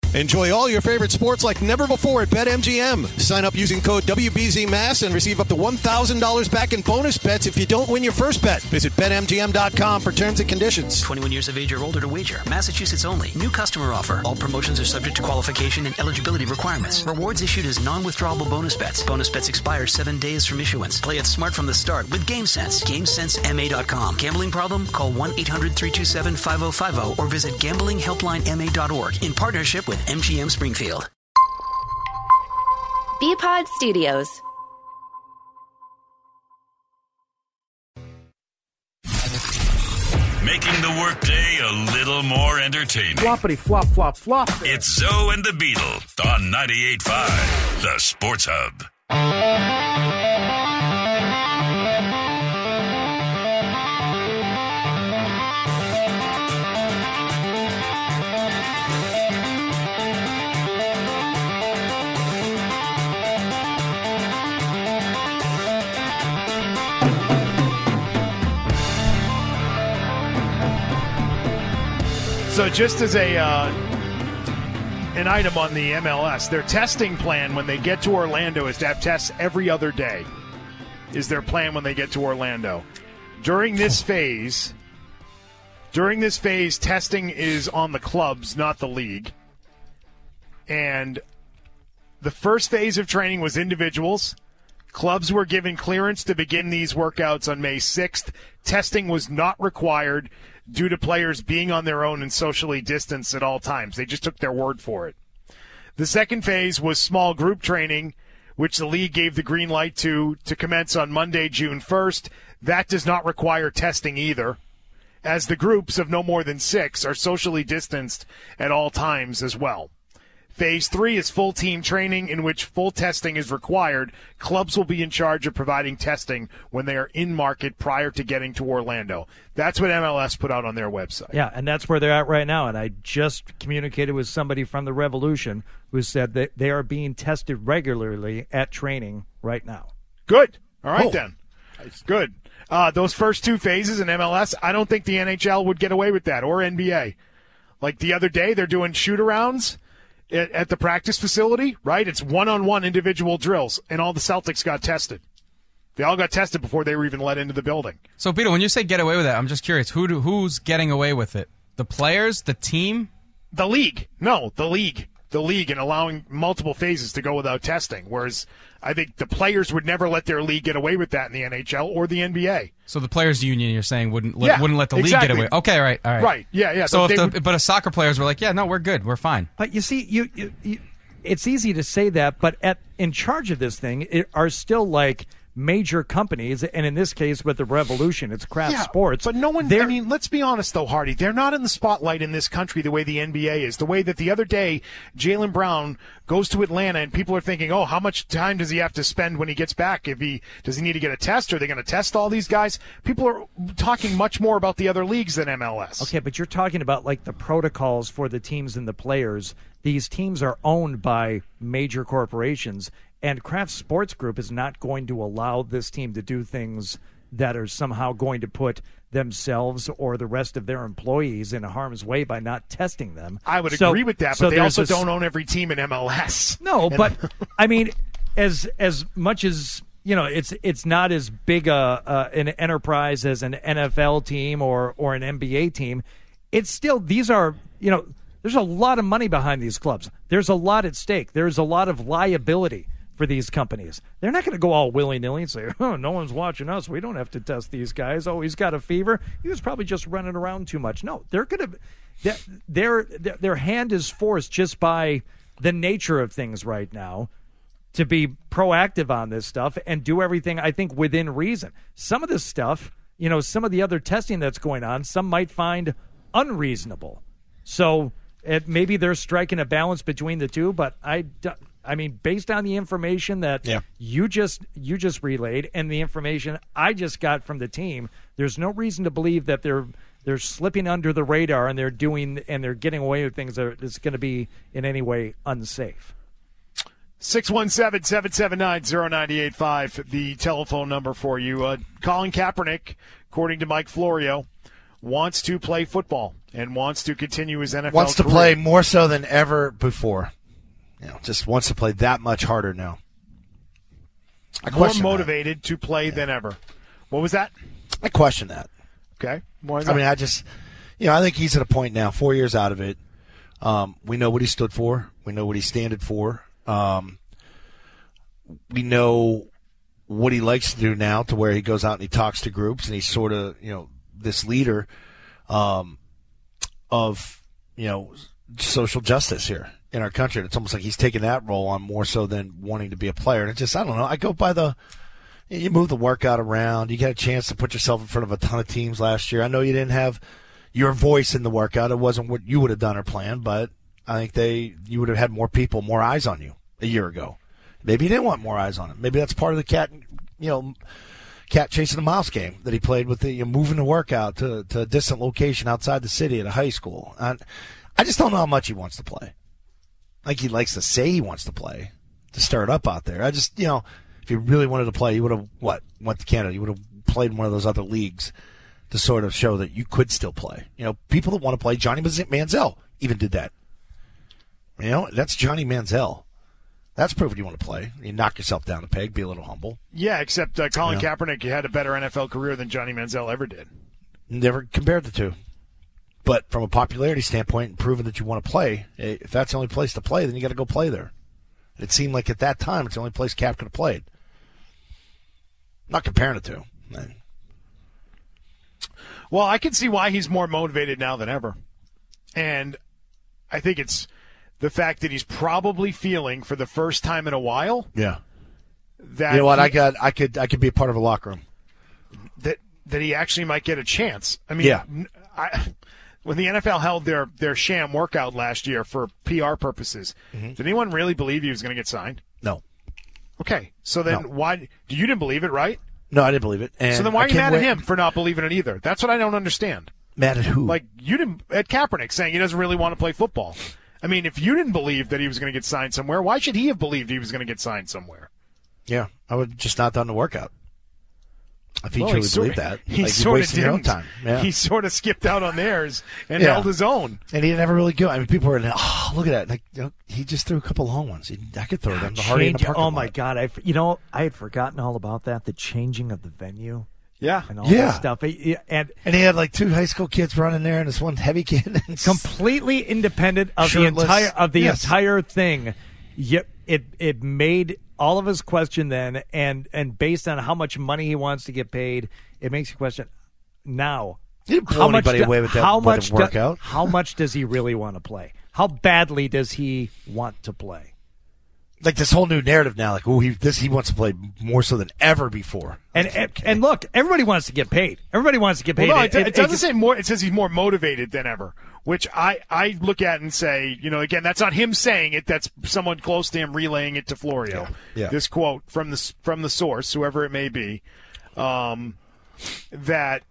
Enjoy all your favorite sports like never before at BetMGM. Sign up using code WBZMass and receive up to $1,000 back in bonus bets if you don't win your first bet. Visit BetMGM.com for terms and conditions. 21 years of age or older to wager. Massachusetts only. New customer offer. All promotions are subject to qualification and eligibility requirements. Rewards issued as non-withdrawable bonus bets. Bonus bets expire 7 days from issuance. Play it smart from the start with GameSense. GameSenseMA.com. Gambling problem? Call 1-800-327-5050 or visit gamblinghelplinema.org in partnership with MGM Springfield. BPod Studios. Making the workday a little more entertaining. Floppity flop flop flop. It's Zoe and the Beetle on 98.5, the Sports Hub. So just as an item on the MLS, their testing plan when they get to Orlando is to have tests every other day, is their plan when they get to Orlando. During this phase, testing is on the clubs, not the league. And the first phase of training was individuals. Clubs were given clearance to begin these workouts on May 6th. Testing was not required due to players being on their own and socially distanced at all times. They just took their word for it. The second phase was small group training, which the league gave the green light to commence on Monday, June 1st. That does not require testing either, as the groups of no more than 6 are socially distanced at all times as well. Phase 3 is full team training, in which full testing is required. Clubs will be in charge of providing testing when they are in market prior to getting to Orlando. That's what MLS put out on their website. Yeah, and that's where they're at right now. And I just communicated with somebody from the Revolution who said that they are being tested regularly at training right now. Good. All right, then. Good. Those first 2 phases in MLS, I don't think the NHL would get away with that, or NBA. Like the other day, they're doing shoot-arounds at the practice facility, right? It's one-on-one individual drills, and all the Celtics got tested. They all got tested before they were even let into the building. So, Peter, when you say get away with it, I'm just curious, who's getting away with it? The players, the team? The league. No, the league. The league, and allowing multiple phases to go without testing, whereas I think the players would never let their league get away with that in the NHL or the NBA. So the players' union, you're saying, wouldn't let the league get away. Okay, all right. Right, yeah. So but if soccer players were like, yeah, no, we're good, we're fine. But you see, you it's easy to say that, but in charge of this thing are still like major companies, and in this case with the Revolution, it's Kraft Sports. But no one, let's be honest though, Hardy, they're not in the spotlight in this country the way the NBA is. The way that the other day Jaylen Brown goes to Atlanta and people are thinking, oh, how much time does he have to spend when he gets back? Does he need to get a test? Are they going to test all these guys? People are talking much more about the other leagues than MLS. Okay, but you're talking about like the protocols for the teams and the players. These teams are owned by major corporations, and Kraft Sports Group is not going to allow this team to do things that are somehow going to put themselves or the rest of their employees in harm's way by not testing them. I would agree with that, but they also don't own every team in MLS. No, but I mean, as much as it's not as big an enterprise as an NFL team or an NBA team. It's still, these are, there's a lot of money behind these clubs. There's a lot at stake. There's a lot of liability for these companies. They're not going to go all willy-nilly and say, oh, no one's watching us. We don't have to test these guys. Oh, he's got a fever. He was probably just running around too much. No, they're going to their hand is forced just by the nature of things right now to be proactive on this stuff and do everything, I think, within reason. Some of this stuff, some of the other testing that's going on, some might find unreasonable. So maybe they're striking a balance between the two, but I mean, based on the information that you just relayed and the information I just got from the team, there's no reason to believe that they're slipping under the radar and they're getting away with things that's going to be in any way unsafe. 617-779-0985, the telephone number for you. Colin Kaepernick, according to Mike Florio, wants to play football and wants to continue his NFL Wants to career. play more so than ever before. Just wants to play that much harder now. More motivated to play than ever. What was that? I question that. Okay. Why is I that? mean, I think he's at a point now, 4 years out of it. We know what he stood for. We know what he standed for. We know what he likes to do now, to where he goes out and he talks to groups, and he's sort of, this leader of, social justice here in our country. And it's almost like he's taking that role on more so than wanting to be a player. And it's just, I don't know. I go by you move the workout around. You got a chance to put yourself in front of a ton of teams last year. I know you didn't have your voice in the workout. It wasn't what you would have done or planned, but I think you would have had more people, more eyes on you a year ago. Maybe you didn't want more eyes on him. Maybe that's part of the cat chasing the mouse game that he played with, the moving the workout to a distant location outside the city at a high school. And I just don't know how much he wants to play. Like, he likes to say he wants to play, to stir it up out there. I just, if he really wanted to play, he would have went to Canada. He would have played in one of those other leagues to sort of show that you could still play. People that want to play, Johnny Manziel even did that. That's Johnny Manziel. That's proof you want to play. You knock yourself down a peg, be a little humble. Yeah, except Colin Kaepernick had a better NFL career than Johnny Manziel ever did. Never compared the two. But from a popularity standpoint and proving that you want to play, if that's the only place to play, then you got to go play there. It seemed like at that time it's the only place Cap could have played. Not comparing the two. Well, I can see why he's more motivated now than ever. And I think it's the fact that he's probably feeling for the first time in a while. Yeah. That you know what? I could be a part of a locker room. That he actually might get a chance. I mean, when the NFL held their sham workout last year for PR purposes, did anyone really believe he was going to get signed? No. Okay, so then why? You didn't believe it, right? No, I didn't believe it. And so then why are you mad at him for not believing it either? That's what I don't understand. Mad at who? Like, you didn't at Kaepernick saying he doesn't really want to play football. I mean, if you didn't believe that he was going to get signed somewhere, why should he have believed he was going to get signed somewhere? Yeah, I would just not done the workout. If he truly believed that. He sort of didn't. Time. Yeah. He sort of skipped out on theirs and held his own. And he never really go. I mean, people were, look at that. Like, he just threw a couple long ones. I could throw them. The Hardy in the parking lot. Oh, my God. I had forgotten all about that, the changing of the venue. Yeah. And all that stuff. And he had like two high school kids running there and this one heavy kid. Completely independent of the entire thing. Yep. It made all of us question then, and based on how much money he wants to get paid, it makes you question now. He didn't blow anybody away with that workout. How much does he really want to play? How badly does he want to play? Like this whole new narrative now, like he wants to play more so than ever before. And look, everybody wants to get paid. Everybody wants to get paid. Well, no, it doesn't say more. It says he's more motivated than ever, which I look at and say, again, that's not him saying it. That's someone close to him relaying it to Florio. Yeah. This quote from the source, whoever it may be, that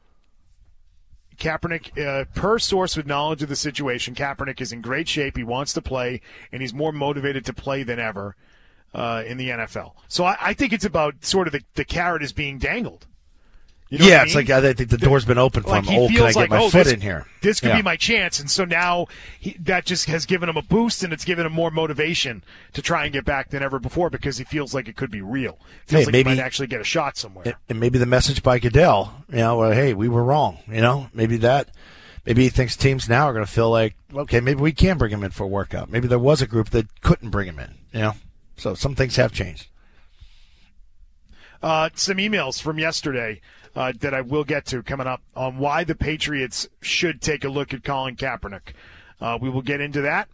Kaepernick, per source with knowledge of the situation, Kaepernick is in great shape. He wants to play, and he's more motivated to play than ever in the NFL. So I think it's about sort of the carrot is being dangled. You know what I mean? It's like I think the door's been open for him. Can I get my foot in here? This could be my chance. And so now that just has given him a boost, and it's given him more motivation to try and get back than ever before because he feels like it could be real. Feels like he might actually get a shot somewhere. And maybe the message by Goodell, hey, we were wrong. Maybe he thinks teams now are going to feel like, okay, maybe we can bring him in for a workout. Maybe there was a group that couldn't bring him in. So some things have changed. Some emails from yesterday that I will get to coming up on why the Patriots should take a look at Colin Kaepernick. We will get into that.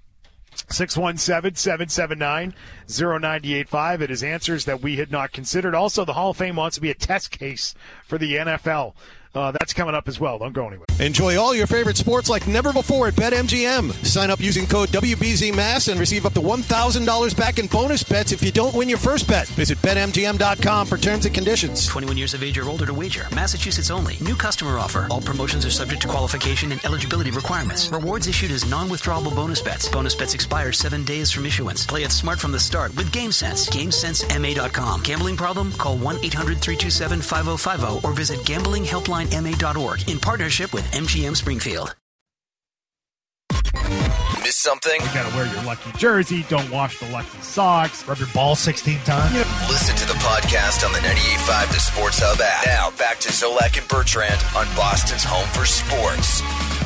617-779-0985. It is answers that we had not considered. Also, the Hall of Fame wants to be a test case for the NFL. That's coming up as well. Don't go anywhere. Enjoy all your favorite sports like never before at BetMGM. Sign up using code WBZMass and receive up to $1,000 back in bonus bets if you don't win your first bet. Visit BetMGM.com for terms and conditions. 21 years of age or older to wager. Massachusetts only. New customer offer. All promotions are subject to qualification and eligibility requirements. Rewards issued as non-withdrawable bonus bets. Bonus bets expire 7 days from issuance. Play it smart from the start with GameSense. GameSenseMA.com. Gambling problem? Call 1-800-327-5050 or visit gamblinghelpline.com. MinuteMainMA.org in partnership with MGM Springfield. Miss something? You gotta wear your lucky jersey. Don't wash the lucky socks. Rub your ball 16 times. Listen to the podcast on the 98.5 The Sports Hub app. Now back to Zolak and Bertrand on Boston's home for sports.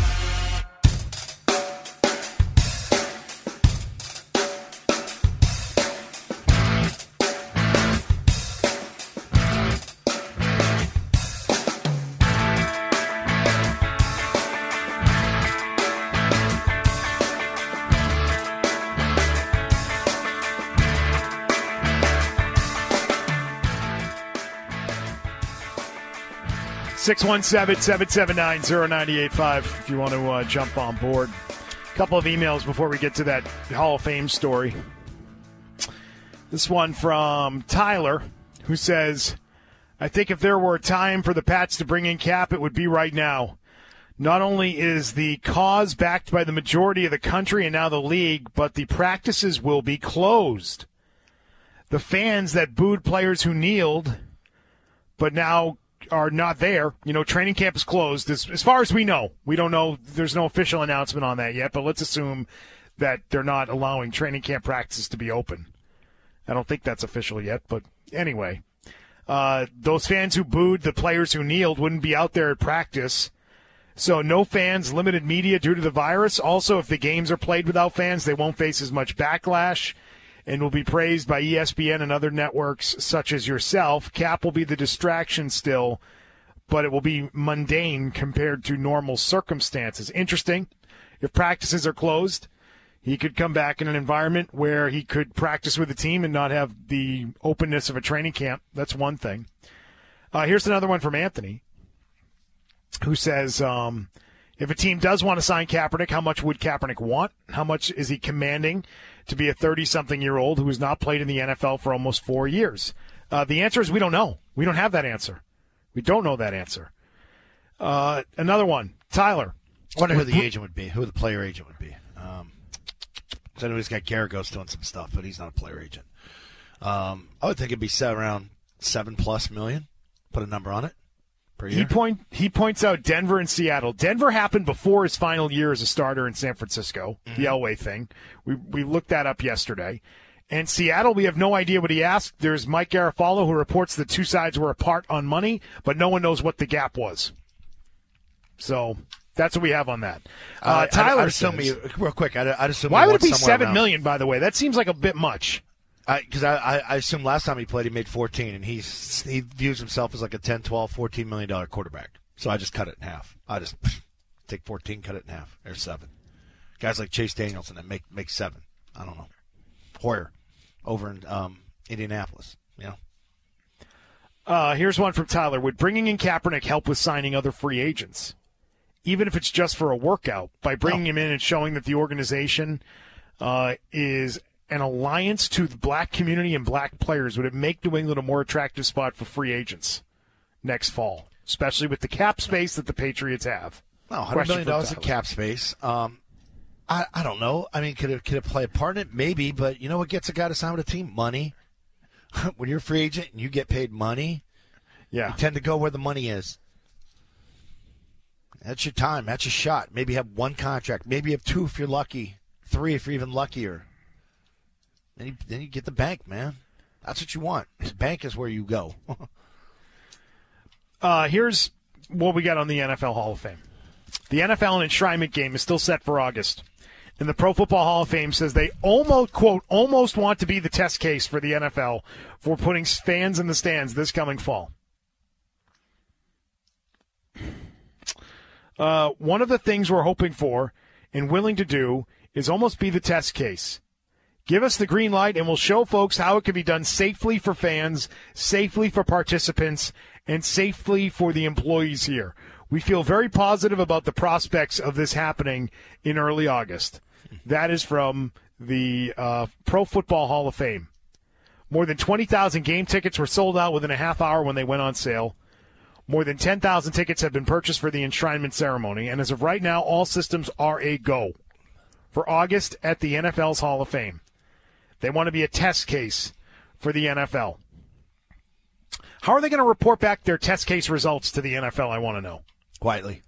Six 617-779-0985 if you want to jump on board. A couple of emails before we get to that Hall of Fame story. This one from Tyler, who says, I think if there were a time for the Pats to bring in Cap, it would be right now. Not only is the cause backed by the majority of the country and now the league, but the practices will be closed. The fans that booed players who kneeled, but now are not there. You know, training camp is closed. As far as we know, we don't know. There's no official announcement on that yet, but let's assume that they're not allowing training camp practices to be open. I don't think that's official yet, but anyway. Those fans who booed the players who kneeled wouldn't be out there at practice. So no fans, limited media due to the virus. Also, if the games are played without fans, they won't face as much backlash and will be praised by ESPN and other networks such as yourself. Cap will be the distraction still, but it will be mundane compared to normal circumstances. Interesting. If practices are closed, he could come back in an environment where he could practice with the team and not have the openness of a training camp. That's one thing. Here's another one from Anthony, who says, if a team does want to sign Kaepernick, how much would Kaepernick want? How much is he commanding to be a 30-something-year-old who has not played in the NFL for almost 4 years? The answer is we don't know. We don't have that answer. We don't know that answer. Another one, Tyler. I wonder who the agent would be, who the player agent would be. I know he's got Garagos doing some stuff, but he's not a player agent. I would think it'd be around $7+ million. Put a number on it per year. He points out Denver and Seattle. Denver happened before his final year as a starter in San Francisco, the Elway thing. We looked that up yesterday. And Seattle, we have no idea what he asked. There's Mike Garafolo, who reports the two sides were apart on money, but no one knows what the gap was. So that's what we have on that. Tyler, real quick, I'd assume. Why would it be $7 million? By the way, that seems like a bit much. Because I assume last time he played, he made 14, and he views himself as like a 10, 12, $14 million quarterback. So I just cut it in half. I just take 14, cut it in half. There's 7. Guys like Chase Danielson that make 7. I don't know. Hoyer over in Indianapolis. You know. Here's one from Tyler. Would bringing in Kaepernick help with signing other free agents, even if it's just for a workout? By bringing him in and showing that the organization is an alliance to the black community and black players, would it make New England a more attractive spot for free agents next fall, especially with the cap space that the Patriots have? No, $100 million in cap space. I don't know. I mean, could it play a part in it? Maybe, but you know what gets a guy to sign with a team? Money. When you're a free agent and you get paid money, you tend to go where the money is. That's your time. That's your shot. Maybe you have one contract. Maybe you have 2 if you're lucky. 3 if you're even luckier. Then you get the bank, man. That's what you want. The bank is where you go. Here's what we got on the NFL Hall of Fame. The NFL enshrinement game is still set for August. And the Pro Football Hall of Fame says they almost, quote, almost want to be the test case for the NFL for putting fans in the stands this coming fall. One of the things we're hoping for and willing to do is almost be the test case. Give us the green light, and we'll show folks how it can be done safely for fans, safely for participants, and safely for the employees here. We feel very positive about the prospects of this happening in early August. That is from the Pro Football Hall of Fame. More than 20,000 game tickets were sold out within a half hour when they went on sale. More than 10,000 tickets have been purchased for the enshrinement ceremony, and as of right now, all systems are a go for August at the NFL's Hall of Fame. They want to be a test case for the NFL. How are they going to report back their test case results to the NFL? I want to know. Quietly.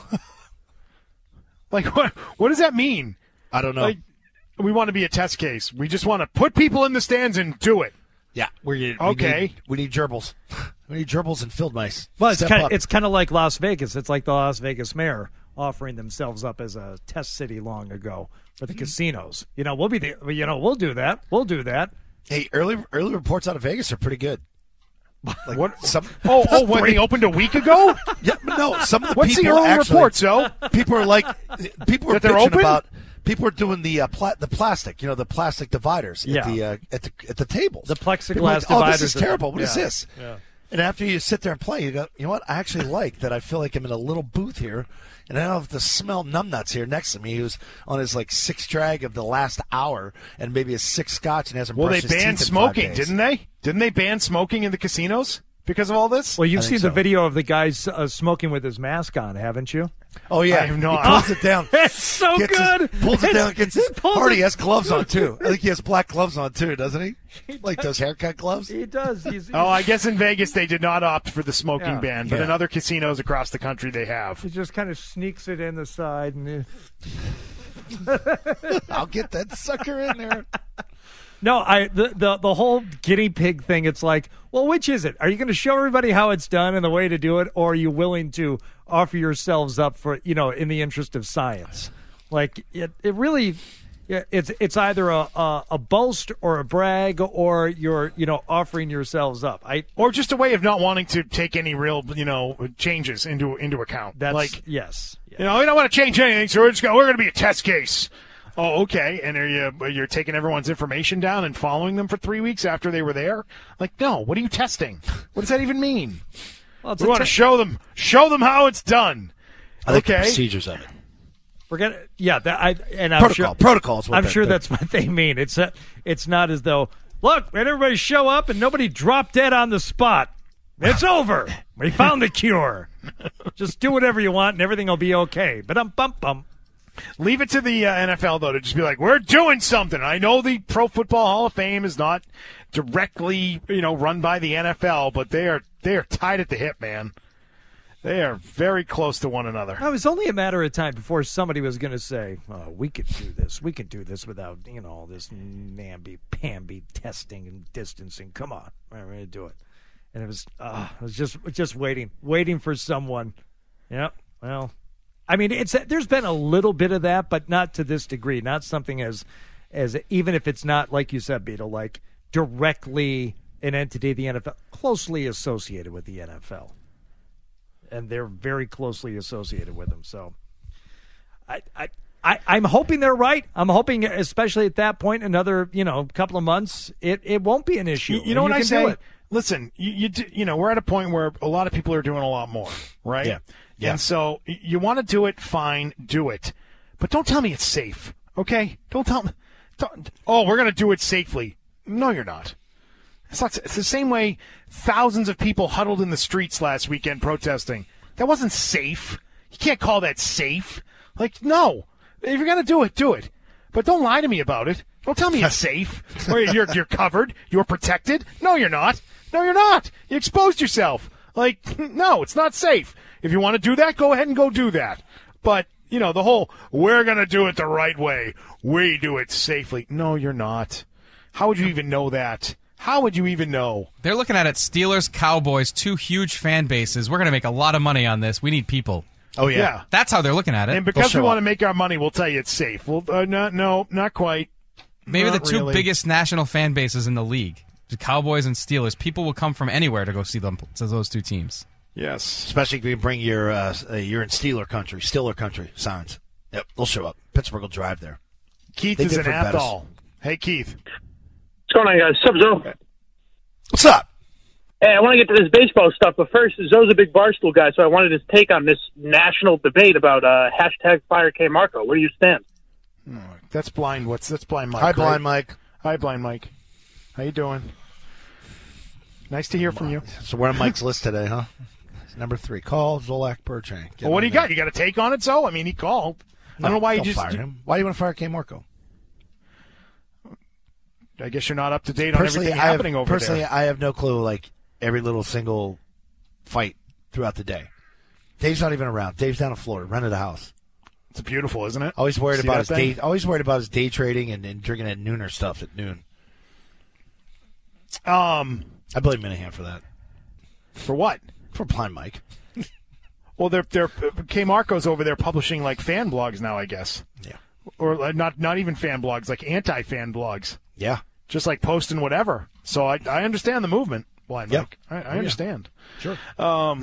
Like, what does that mean? I don't know. Like, we want to be a test case. We just want to put people in the stands and do it. Yeah. We need gerbils. We need gerbils and field mice. Well, it's kind of like Las Vegas. It's like the Las Vegas mayor offering themselves up as a test city long ago for the casinos. We'll be we'll do that. We'll do that. Hey, early reports out of Vegas are pretty good. Like what? When they opened a week ago? Yeah, no. Some of the What's people the early report, Joe? People are they're open? about. People are doing the plastic, the plastic dividers at the tables. The plexiglass like, dividers. This is terrible. What is this? Yeah. And after you sit there and play, you go, you know what? I actually like that. I feel like I'm in a little booth here, and I don't have to smell numbnuts here next to me, who's on his sixth drag of the last hour, and maybe his sixth scotch, and hasn't brushed his teeth in 5 days. Well, they banned smoking, didn't they? Didn't they ban smoking in the casinos because of all this? Well, you've seen the video of the guy smoking with his mask on, haven't you? Oh, yeah. I have not. He pulls it down. It's so good. Pulls it down. Gets his party. He has gloves on, too. I think he has black gloves on, too, doesn't he? Like those haircut gloves? He does. I guess in Vegas they did not opt for the smoking ban, but in other casinos across the country they have. He just kind of sneaks it in the side. And I'll get that sucker in there. No, the whole guinea pig thing, it's like, well, which is it? Are you going to show everybody how it's done and the way to do it, or are you willing to offer yourselves up for, in the interest of science? Like, it really, it's either a boast or a brag, or you're, offering yourselves up. Or just a way of not wanting to take any real, changes into account. That's, yes. We don't want to change anything, so we're going to be a test case. Oh, okay. And you're taking everyone's information down and following them for 3 weeks after they were there? Like, no. What are you testing? What does that even mean? Well, we want to show them how it's done. I think the procedures of it. We're gonna, protocols. I'm sure that's what they mean. It's not as though, look, let everybody show up and nobody drop dead on the spot. It's over. We found the cure. Just do whatever you want and everything will be okay. But bum. Leave it to the NFL, though, to just be like, we're doing something. I know the Pro Football Hall of Fame is not directly, run by the NFL, but they are tied at the hip, man. They are very close to one another. It was only a matter of time before somebody was going to say, we could do this. We could do this without, all this namby-pamby testing and distancing. Come on. We're going to do it. And it was just waiting for someone. Yep. Well, I mean, there's been a little bit of that, but not to this degree. Not something as even if it's not, like you said, Beetle, like directly an entity of the NFL, closely associated with the NFL. And they're very closely associated with them. So I'm hoping they're right. I'm hoping, especially at that point, another couple of months, it won't be an issue. You know what I say? Listen, we're at a point where a lot of people are doing a lot more, right? Yeah. And so you want to do it, fine, do it. But don't tell me it's safe, okay? Don't tell me, we're going to do it safely. No, you're not. It's the same way thousands of people huddled in the streets last weekend protesting. That wasn't safe. You can't call that safe. Like, no. If you're going to do it, do it. But don't lie to me about it. Don't tell me it's safe. Or you're covered. You're protected. No, you're not. No, you're not. You exposed yourself. Like, no, it's not safe. If you want to do that, go ahead and go do that. But, the whole, we're going to do it the right way. We do it safely. No, you're not. How would you even know that? How would you even know? They're looking at it, Steelers, Cowboys, 2 huge fan bases. We're going to make a lot of money on this. We need people. Oh, yeah. That's how they're looking at it. And because we want to make our money, we'll tell you it's safe. Well, no, not quite. Maybe not the 2 really. biggest national fan bases in the league, the Cowboys and Steelers. People will come from anywhere to go see them, to those 2 teams. Yes. Especially if you bring your you're in Steeler country signs. Yep, they'll show up. Pittsburgh will drive there. Keith is in Athol. Hey, Keith. What's going on, guys? What's up, Zoe? What's up? Hey, I want to get to this baseball stuff, but first, Zoe's a big Barstool guy, so I wanted his take on this national debate about hashtag Fire K Marco. Where do you stand? That's Blind. That's Blind Mike. Hi, Blind Mike. Hi, Blind Mike. How you doing? Nice to hear from you. So we're on Mike's list today, huh? Number 3. Call Zolak Bertrand. Well, what do you got? You got a take on it, Zoe? I mean, he called. I don't know why you just fire him. Why do you want to fire K Marco? I guess you're not up to date on everything happening over there. Personally, I have no clue. Like, every little single fight throughout the day. Dave's not even around. Dave's down in Florida, rented a house. It's beautiful, isn't it? Always worried See about that his thing? day. Always worried about his day trading and drinking that nooner stuff at noon. I blame Minahan for that. For what? For Blind Mike. Well, they're K. Marco's over there publishing like fan blogs now, I guess. Yeah. Or not even fan blogs, like anti-fan blogs. Yeah. Just like posting whatever. So I understand the movement, Blind Yep. Mike. I understand. Sure. All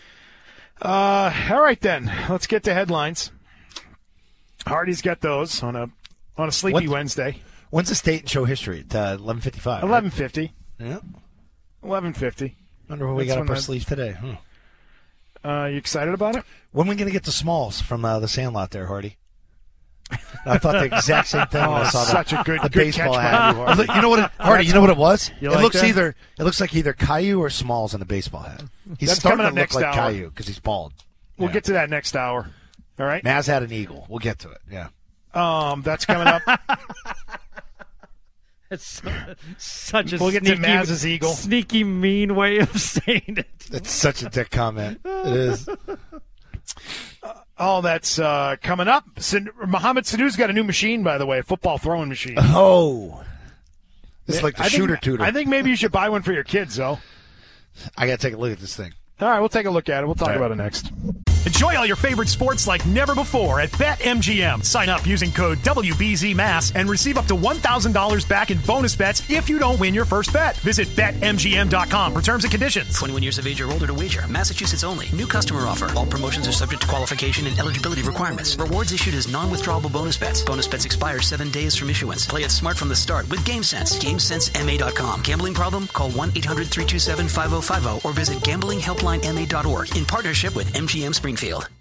right then. Let's get to headlines. Hardy's got those on a sleepy Wednesday. When's the state and show history? At 11:55. 11:50. Yeah. 11:50. Wonder what we got up our sleeves today. You excited about it? When are we going to get the Smalls from the Sandlot there, Hardy? I thought the exact same thing when I saw such a good baseball catch hat. by you, You know what, Hardy? You know what it was? You It like looks that? It looks like either Caillou or Smalls in a baseball hat. He's That's starting coming to up look next like hour. Caillou because he's bald. We'll get to that next hour. All right. Maz had an eagle. We'll get to it. Yeah. That's coming up. It's such a We'll get to sneaky, Maz's eagle. sneaky, mean way of saying it. It's such a dick comment. It is. That's coming up. Mohamed Sanu's got a new machine, by the way, a football throwing machine. Oh. It's like the I think- shooter tutor. I think maybe you should buy one for your kids, though. I got to take a look at this thing. All right, we'll take a look at it. We'll talk about it next. Enjoy all your favorite sports like never before at BetMGM. Sign up using code WBZMass and receive up to $1,000 back in bonus bets if you don't win your first bet. Visit BetMGM.com for terms and conditions. 21 years of age or older to wager. Massachusetts only. New customer offer. All promotions are subject to qualification and eligibility requirements. Rewards issued as non-withdrawable bonus bets. Bonus bets expire 7 days from issuance. Play it smart from the start with GameSense. GameSenseMA.com. Gambling problem? Call 1-800-327-5050 or visit gamblinghelplinema.org in partnership with MGM Springfield.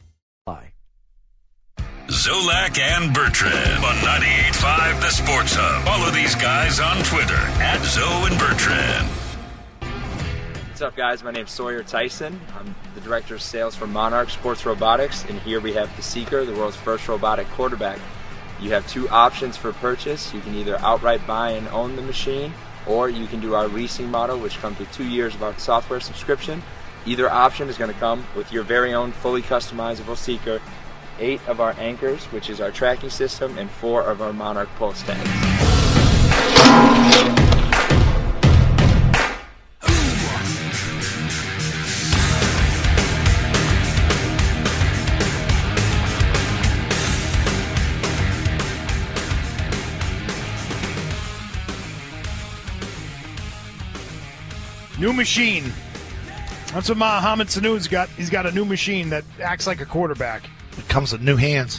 Zolak and Bertrand on 98.5 The Sports Hub. Follow these guys on Twitter at Zoe and Bertrand. What's up, guys? My name's Sawyer Tyson. I'm the Director of Sales for Monarch Sports Robotics, and here we have the Seeker, the world's first robotic quarterback. You have two options for purchase. You can either outright buy and own the machine, or you can do our leasing model, which comes with 2 years of our software subscription. Either option is going to come with your very own fully customizable Seeker, 8 of our anchors, which is our tracking system, and 4 of our Monarch pulse tags. New machine. That's what Mohamed Sanu's got. He's got a new machine that acts like a quarterback. It comes with new hands.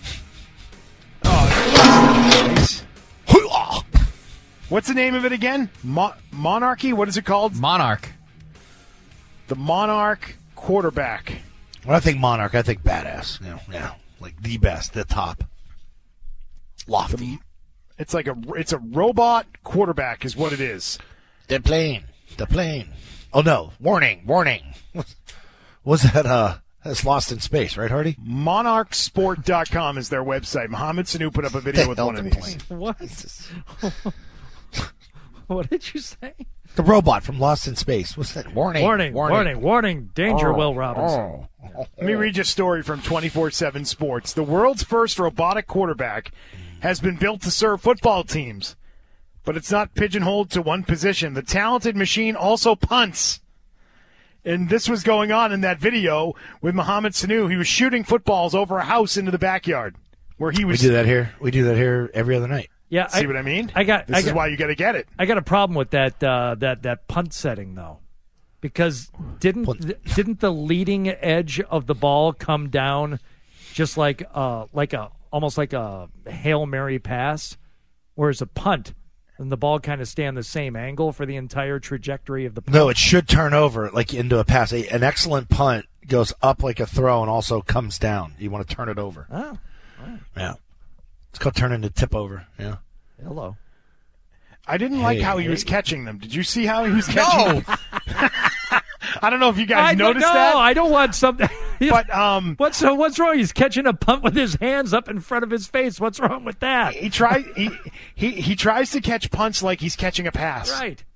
Nice. What's the name of it again? Monarchy? What is it called? Monarch. The Monarch quarterback. When I think Monarch, I think badass. Yeah, like the best, the top. Lofty. It's a robot quarterback is what it is. The plane. Oh no! Warning! Was that that's Lost in Space, right, Hardy? MonarchSport.com is their website. Mohamed Sanu put up a video with one of these. What? What did you say? The robot from Lost in Space. What's that? Warning! Danger, Will Robinson. Let me read you a story from 24/7 Sports. The world's first robotic quarterback has been built to serve football teams, but it's not pigeonholed to one position. The talented machine also punts. And this was going on in that video with Mohamed Sanu. He was shooting footballs over a house into the backyard where he was. We do that here. We do that here every other night. Yeah, See what I mean? This is why you got to get it. I got a problem with that punt setting though, because didn't the leading edge of the ball come down just like almost like a Hail Mary pass, whereas a punt and the ball kind of stay on the same angle for the entire trajectory of the punt? No, it should turn over like into a pass. An excellent punt goes up like a throw and also comes down. You want to turn it over. Oh. Yeah. It's called turning to tip over. Yeah. Hello. I didn't like how he was catching them. Did you see how he was catching them? I don't know if you guys noticed that. No, I don't want something. But what's wrong? He's catching a punt with his hands up in front of his face. What's wrong with that? He tries to catch punts like he's catching a pass. Right.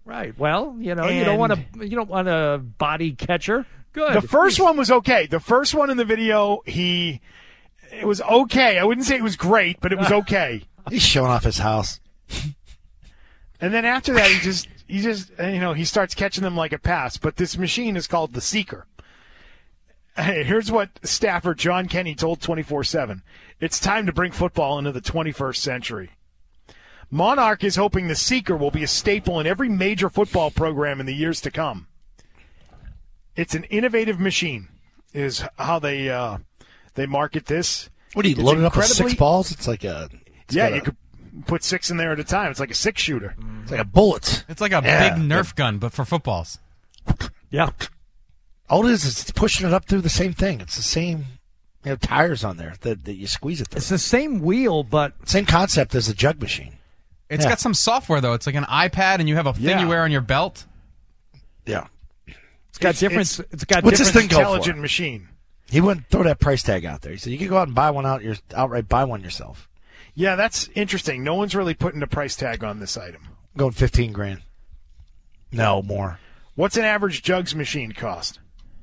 Right. Well, you don't want a body catcher. Good. The first one was okay. The first one in the video, it was okay. I wouldn't say it was great, but it was okay. He's showing off his house. And then after that, he starts catching them like a pass. But this machine is called the Seeker. Here's what staffer John Kenny told 24/7. It's time to bring football into the 21st century. Monarch is hoping the Seeker will be a staple in every major football program in the years to come. It's an innovative machine, is how they market this. What do you load it up with 6 balls? It's like a... You could put 6 in there at a time. It's like a 6-shooter. It's like a bullet. It's like a big Nerf gun, but for footballs. Yeah. All it is it's pushing it up through the same thing. It's the same tires on there that you squeeze it through. It's the same wheel, but... Same concept as the jug machine. It's got some software, though. It's like an iPad, and you have a thing you wear on your belt. Yeah. It's got different... It's got what's different this thing go intelligent for? Machine. He wouldn't throw that price tag out there. He said you could go out and buy one outright buy one yourself. Yeah, that's interesting. No one's really putting a price tag on this item. Going $15,000. No, more. What's an average jugs machine cost?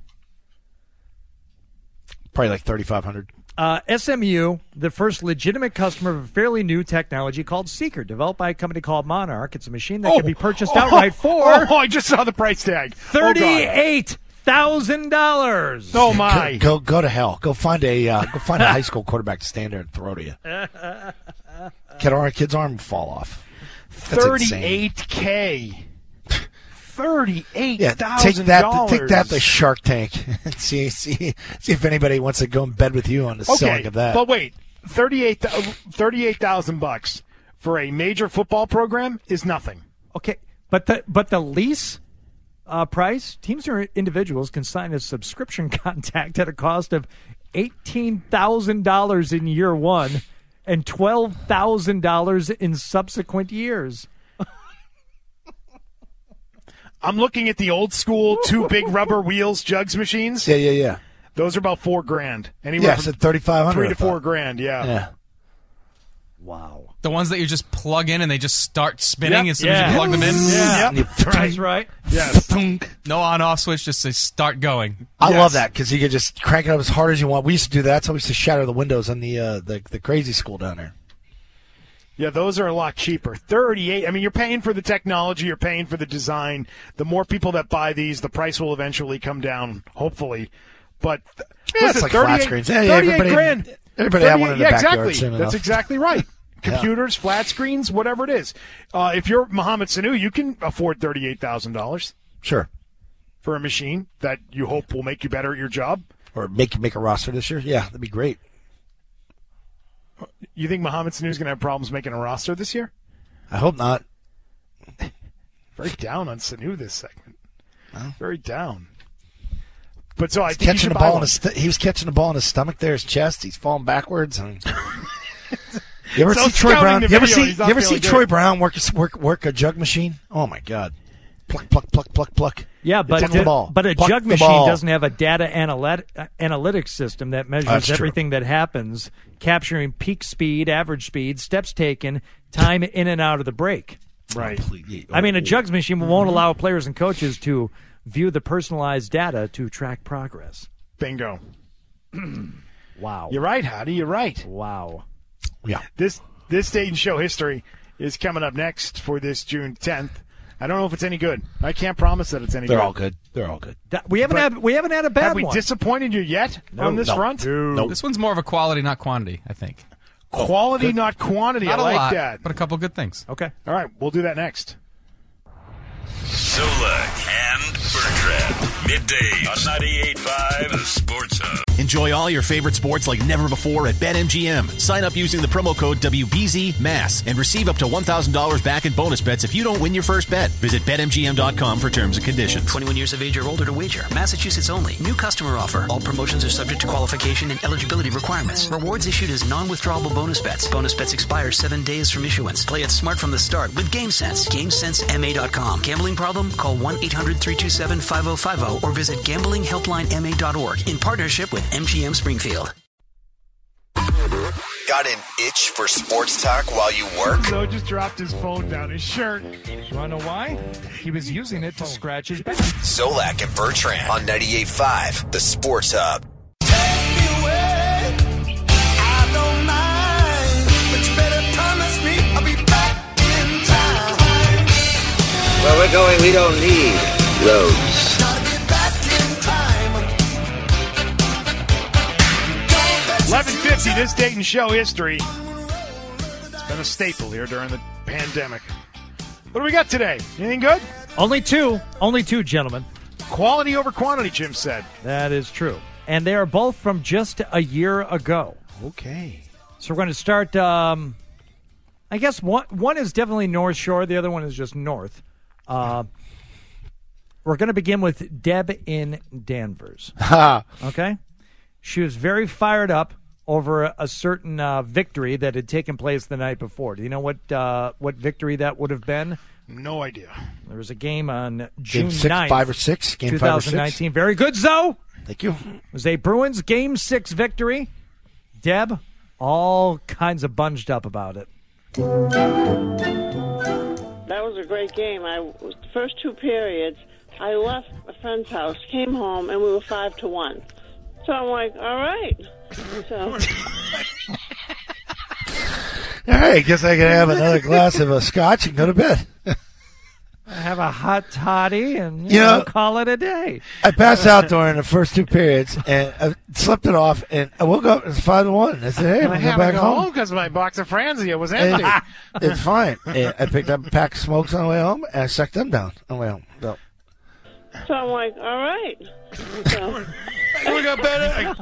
Probably like $3,500. SMU, the first legitimate customer of a fairly new technology called Seeker, developed by a company called Monarch. It's a machine that can be purchased outright for... I just saw the price tag. $38,000. Oh, my. Go to hell. Go find a high school quarterback to stand there and throw to you. Kid's arm will fall off. That's $38K. $38,000. Yeah, take that to Shark Tank and see if anybody wants to go in bed with you on the selling of that. But wait, $38,000 for a major football program is nothing. Okay, but the lease price, teams or individuals can sign a subscription contract at a cost of $18,000 in year one and $12,000 in subsequent years. I'm looking at the old school 2 big rubber wheels jugs machines. Yeah. Those are about $4,000. Anywhere from $3,500. $3,000 to $4,000. Yeah. Wow. The ones that you just plug in and they just start spinning as soon as you plug them in. Yeah. That's right. Yes. No on-off switch, just say start going. I love that because you can just crank it up as hard as you want. We used to do that. That's how we used to shatter the windows on the crazy school down there. Yeah, those are a lot cheaper. $38,000. I mean, you're paying for the technology, you're paying for the design. The more people that buy these, the price will eventually come down, hopefully. But it's like flat screens. Yeah, $38,000. Everybody had one in the backyard exactly. soon That's enough. Exactly right. Computers, flat screens, whatever it is. If you're Mohamed Sanu, you can afford $38,000. Sure. For a machine that you hope will make you better at your job. Or make a roster this year. Yeah, that'd be great. You think Mohamed Sanu is going to have problems making a roster this year? I hope not. Very down on Sanu this segment. Well, very down. But so I think catching the ball he was catching the ball in his stomach there, his chest. He's falling backwards. And you ever see Troy Brown? You ever see Troy Brown work a jug machine? Oh my God! Pluck, pluck, pluck, pluck, pluck. Yeah, but a jug machine doesn't have a data analytics system that measures everything that happens, capturing peak speed, average speed, steps taken, time in and out of the break. Right. I mean, a jugs machine won't allow players and coaches to view the personalized data to track progress. Bingo. Wow. You're right, Howdy. You're right. Wow. Yeah. This Dayton in show history is coming up next for this June 10th. I don't know if it's any good. I can't promise that it's any good. They're all good. They're all good. We haven't had a bad have one. Have we disappointed you yet on this front? No. This one's more of a quality, not quantity, I think. Quality, not quantity. Not I like lot, that. But a couple good things. Okay. All right. We'll do that next. Solak and Bertrand. Middays on 98.5 The Sports Hub. Enjoy all your favorite sports like never before at BetMGM. Sign up using the promo code WBZMASS and receive up to $1,000 back in bonus bets if you don't win your first bet. Visit BetMGM.com for terms and conditions. 21 years of age or older to wager. Massachusetts only. New customer offer. All promotions are subject to qualification and eligibility requirements. Rewards issued as non-withdrawable bonus bets. Bonus bets expire 7 days from issuance. Play it smart from the start with GameSense. GameSenseMA.com. Gambling problem? Call 1-800-327-5050 or visit gamblinghelplinema.org in partnership with MGM Springfield. Got an itch for sports talk while you work? Zoe just dropped his phone down his shirt. You want to know why? He was using it to scratch his back. Zolak and Bertrand on 98.5, the Sports Hub. Where we're going, we don't need roads. 11:50, this date in show history. It's been a staple here during the pandemic. What do we got today? Anything good? Only two, gentlemen. Quality over quantity, Jim said. That is true. And they are both from just a year ago. Okay. So we're going to start, I guess one is definitely North Shore. The other one is just North. We're going to begin with Deb in Danvers. Okay? She was very fired up over a certain victory that had taken place the night before. Do you know what victory that would have been? No idea. There was a game on June 9th. 5 or 6. Game 2019. Very good, Zoe. Thank you. It was a Bruins Game 6 victory. Deb, all kinds of bunged up about it. That was a great game. The first two periods, I left a friend's house, came home, and we were 5-1. So I'm like, all right. So. All right, guess I can have another glass of a scotch and go to bed. Have a hot toddy and you know, call it a day. I passed out during the first two periods and I slept it off, and I woke up and it's 5-1. I said, "Hey, I'm going back home because my box of Franzia was empty." It's fine. And I picked up a pack of smokes on the way home, and I sucked them down on the way home. So I'm like, all right. So. We got better.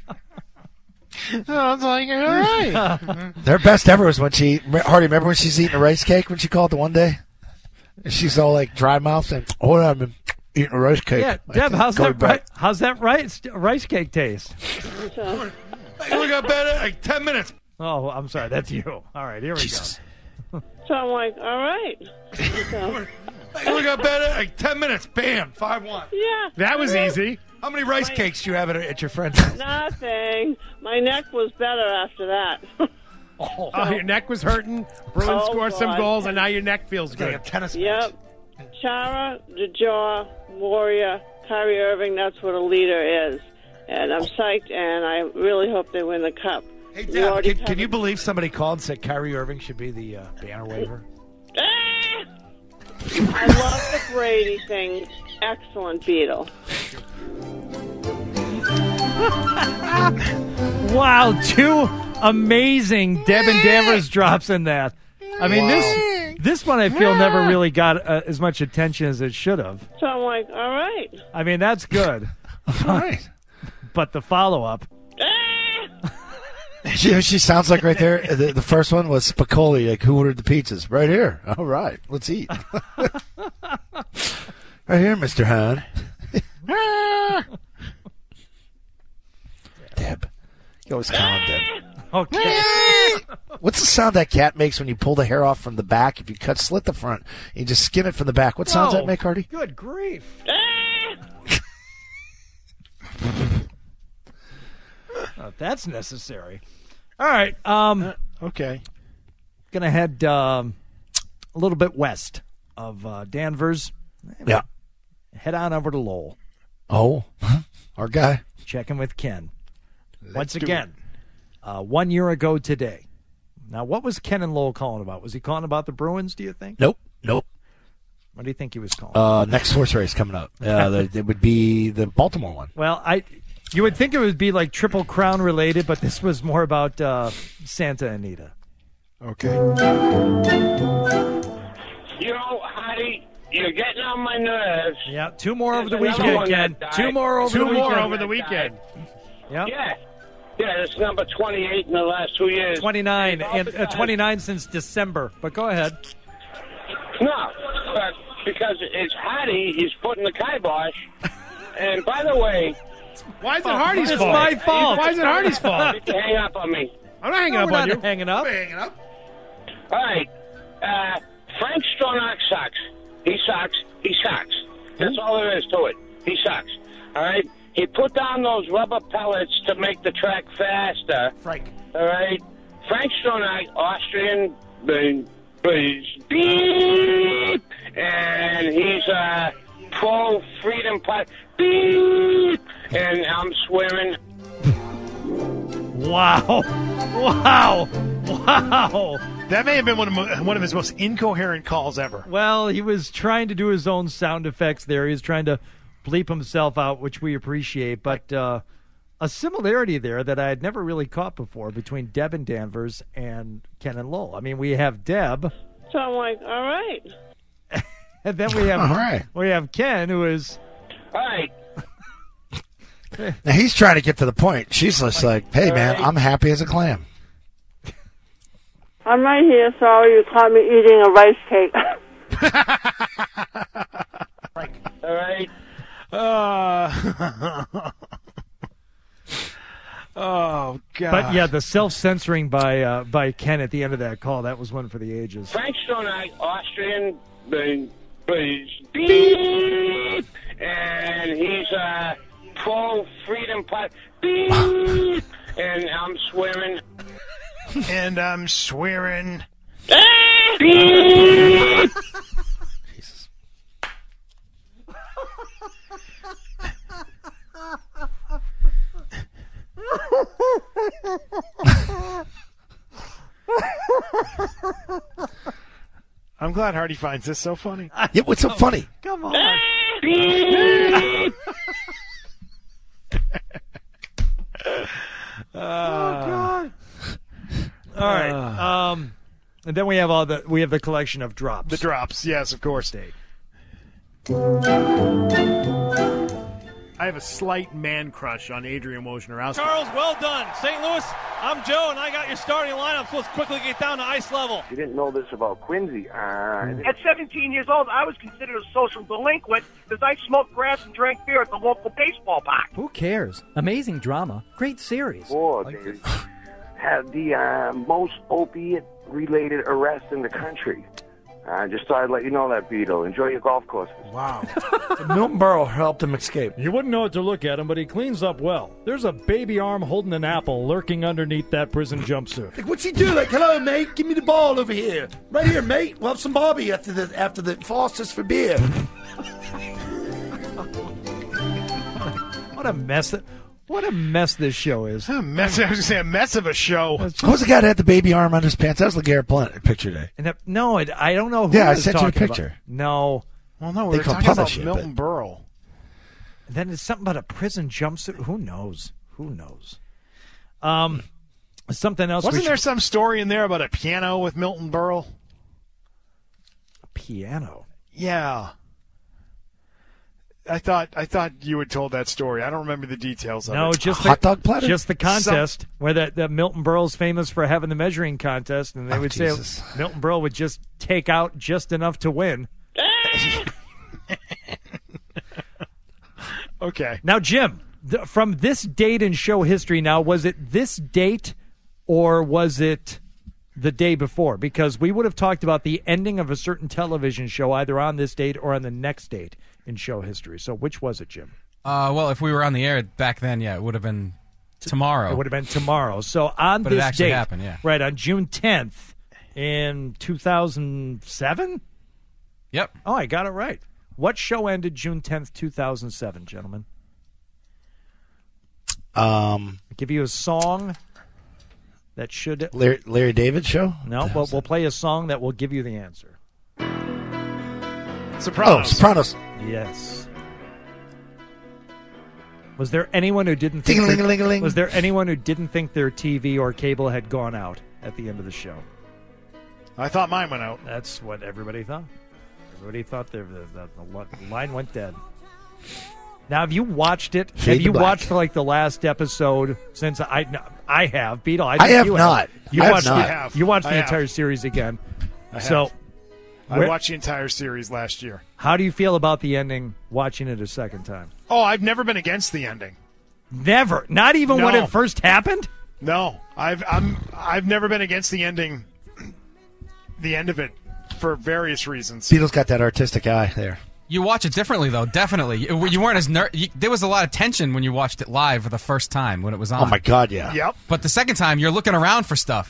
I was like, all right. Their best ever was when Hardy, remember when she's eating a rice cake when she called the one day? And she's all like dry mouthed and, hold on, I've been eating a rice cake. Yeah, Deb, how's that rice cake taste? So. We got better like 10 minutes. Oh, I'm sorry, that's you. All right, here we go. So I'm like, all right. So. We got better like 10 minutes. Bam, 5-1. Yeah. That was easy. How many rice cakes do you have at your friend's house? Nothing. My neck was better after that. Oh, your neck was hurting. Bruins scored some goals, and now your neck feels good. Like a tennis match. Yep. Chara, DeJour, Warrior, Kyrie Irving, that's what a leader is. And I'm psyched, and I really hope they win the cup. Hey, Deb, can you believe somebody called and said Kyrie Irving should be the banner waver? I love the Brady thing. Excellent Beetle. Wow, two amazing Deb and Danvers drops in that. I mean, this one I feel never really got as much attention as it should have. So I'm like, all right. I mean, that's good. All right. But the follow-up. She sounds like right there. The first one was Spicoli, like, who ordered the pizzas? Right here. All right, let's eat. Right here, Mr. Hahn. Deb. You always call him Deb. Okay. What's the sound that cat makes when you pull the hair off from the back? If you slit the front, and you just skin it from the back. What sounds that make, Hardy? Good grief. That's necessary. All right. Okay. Going to head a little bit west of Danvers. Yeah. Head on over to Lowell. Oh, our guy. Checking with Ken. Once again, 1 year ago today. Now, what was Ken and Lowell calling about? Was he calling about the Bruins, do you think? Nope. What do you think he was calling? Next horse race coming up. It would be the Baltimore one. Well, you would think it would be like Triple Crown related, but this was more about Santa Anita. Okay. You know, Hardy, you're getting on my nerves. Yeah, two more over the weekend, Ken. Two more over the weekend. Yep. Yeah, it's number 28 in the last 2 years. 29, and 29 since December. But go ahead. No, because it's Hardy. He's putting the kibosh. And by the way, why is it Hardy's fault? It's my fault. Why is it Hardy's fault? You hang up on me. I'm not hanging up on you. Hanging up. All right. Frank Stronach sucks. He sucks. That's all there is to it. He sucks. All right? He put down those rubber pellets to make the track faster. Frank. All right? Frank Stronach, Austrian, beep, and he's pro-freedom party, beep, and I'm swearing. Wow. That may have been one of his most incoherent calls ever. Well, he was trying to do his own sound effects there. He was trying to bleep himself out, which we appreciate. But a similarity there that I had never really caught before between Deb and Danvers and Ken and Lowell. I mean, we have Deb. So I'm like, all right. And then we have Ken, who is... All right. Now he's trying to get to the point. She's just like, hey, man, I'm happy as a clam. I'm right here. Sorry, you caught me eating a rice cake. All right. Oh, God. But, yeah, the self-censoring by Ken at the end of that call, that was one for the ages. Frank Stronach, Austrian, beep, and he's pro-freedom party, beep, and I'm swearing. And I'm swearing. Beep. Jesus. I'm glad Hardy finds this so funny. Yeah, what's so funny? Come on. Oh, God. All right. And then we have the collection of drops. The drops, yes, of course. I have a slight man crush on Adrian Wojnarowski. Charles, well done. St. Louis, I'm Joe, and I got your starting lineup, so let's quickly get down to ice level. You didn't know this about Quincy. At 17 years old, I was considered a social delinquent because I smoked grass and drank beer at the local baseball park. Who cares? Amazing drama. Great series. Oh, they had the most opiate-related arrests in the country. I just thought I'd let you know that, Beetle. Enjoy your golf courses. Wow. Milton Berle helped him escape. You wouldn't know it to look at him, but he cleans up well. There's a baby arm holding an apple lurking underneath that prison jumpsuit. Like, what's he do? Like, hello, mate, give me the ball over here. Right here, mate. We'll have some Barbie after the Foster's for beer. What a mess! What a mess this show is. A mess! I was going to say a mess of a show. What was the guy that had the baby arm on his pants? That was LeGarrette Blount at Picture Day. And I don't know who I was sent you a talking picture. about. No. Well, no, They we're can talking about publish it, Milton Berle. And then it's something about a prison jumpsuit. Who knows? Something else. Wasn't there some story in there about a piano with Milton Berle? A piano? Yeah. I thought you had told that story. I don't remember the details of it. No, just hot dog platter? Just the contest where that Milton Berle's famous for having the measuring contest, and they would say Milton Berle would just take out just enough to win. Okay. Now, Jim, from this date in show history, now was it this date or was it the day before? Because we would have talked about the ending of a certain television show either on this date or on the next date in show history. So which was it, Jim? Well, if we were on the air back then, yeah, it would have been tomorrow. It would have been tomorrow. So on but this it actually date, happened, yeah. Right, on June 10th in 2007? Yep. Oh, I got it right. What show ended June 10th, 2007, gentlemen? I'll give you a song that should... Larry David show? No, but we'll play a song that will give you the answer. Sopranos. Oh, Sopranos. Yes. Was there anyone who didn't think Ding-a-ling-a-ling-a-ling. Was there anyone who didn't think their TV or cable had gone out at the end of the show? I thought mine went out. That's what everybody thought. Everybody thought the line went dead. Now, have you watched it? Fade have to you black. watched like the last episode? Since I have, Beetle. I have you not. You I have watched not. You watched I the have. entire series again. I have. So, I watched the entire series last year. how do you feel about the ending? Watching it a second time? Oh, I've never been against the ending. Never. Not even when No. it first happened. No, I've never been against the ending. The end of it, for various reasons. Beatles got that artistic eye there. You watch it differently, though, definitely. You weren't as there was a lot of tension when you watched it live for the first time when it was on. Oh, my God, yeah. Yep. But the second time, you're looking around for stuff.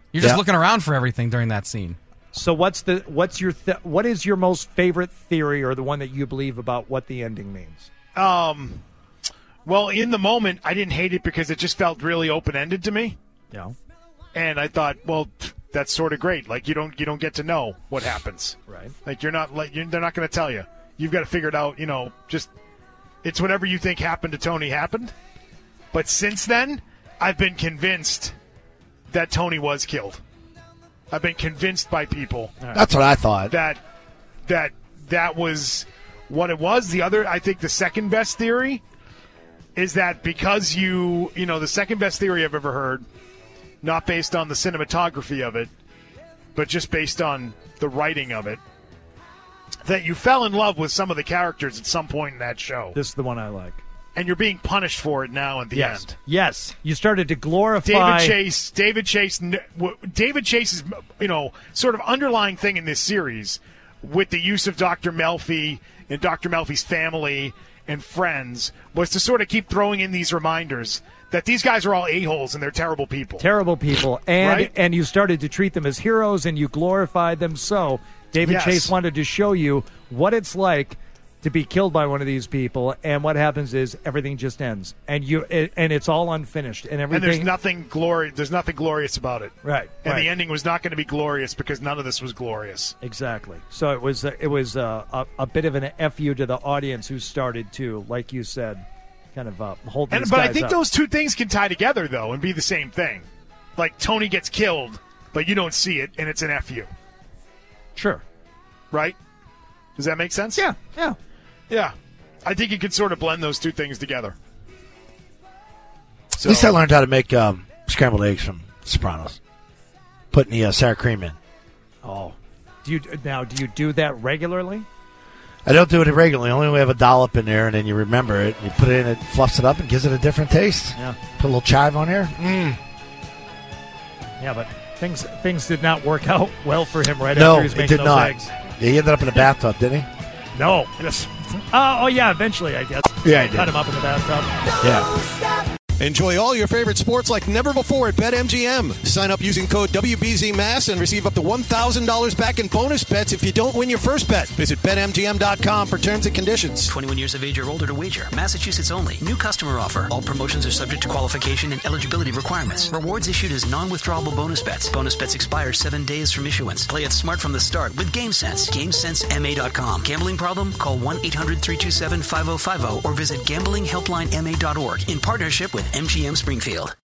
You're just looking around for everything during that scene. So what is your most favorite theory, or the one that you believe about what the ending means? Well, in the moment, I didn't hate it because it just felt really open-ended to me. Yeah. And I thought, well, that's sort of great. Like you don't get to know what happens. Right. Like they're not going to tell you. You've got to figure it out. Just it's whatever you think happened to Tony happened. But since then, I've been convinced that Tony was killed. I've been convinced by people. That's what I thought. That was what it was. I think the second best theory is that because the second best theory I've ever heard, not based on the cinematography of it, but just based on the writing of it, that you fell in love with some of the characters at some point in that show. This is the one I like. And you're being punished for it now at the end. Yes. You started to glorify David Chase's sort of underlying thing in this series with the use of Dr. Melfi and Dr. Melfi's family and friends was to sort of keep throwing in these reminders that these guys are all a-holes and they're terrible people. And you started to treat them as heroes and you glorified them. So David Chase wanted to show you what it's like to be killed by one of these people, and what happens is everything just ends, and it's all unfinished, and everything. And there's nothing glorious about it, right? And the ending was not going to be glorious because none of this was glorious. Exactly. So it was a bit of an FU to the audience who started to, like you said, kind of hold these guys But I think up. those two things can tie together though and be the same thing. Like Tony gets killed, but you don't see it, and it's an FU. Sure. Right? Does that make sense? Yeah. Yeah. I think you could sort of blend those two things together. At least I learned how to make scrambled eggs from Sopranos. Putting the sour cream in. Oh. Do you do that regularly? I don't do it regularly. Only when we have a dollop in there, and then you remember it. You put it in, it fluffs it up, and gives it a different taste. Yeah. Put a little chive on there. Yeah, but things did not work out well for him after he was making those eggs. He ended up in a bathtub, didn't he? No. Eventually, I guess. Yeah, he did. Cut him up in the bathtub. Yeah. Enjoy all your favorite sports like never before at BetMGM. Sign up using code WBZMass and receive up to $1,000 back in bonus bets if you don't win your first bet. Visit BetMGM.com for terms and conditions. 21 years of age or older to wager. Massachusetts only. New customer offer. All promotions are subject to qualification and eligibility requirements. Rewards issued as non-withdrawable bonus bets. Bonus bets expire 7 days from issuance. Play it smart from the start with GameSense. GameSenseMA.com. Gambling problem? Call 1-800-327-5050 or visit gamblinghelplinema.org in partnership with MGM Springfield.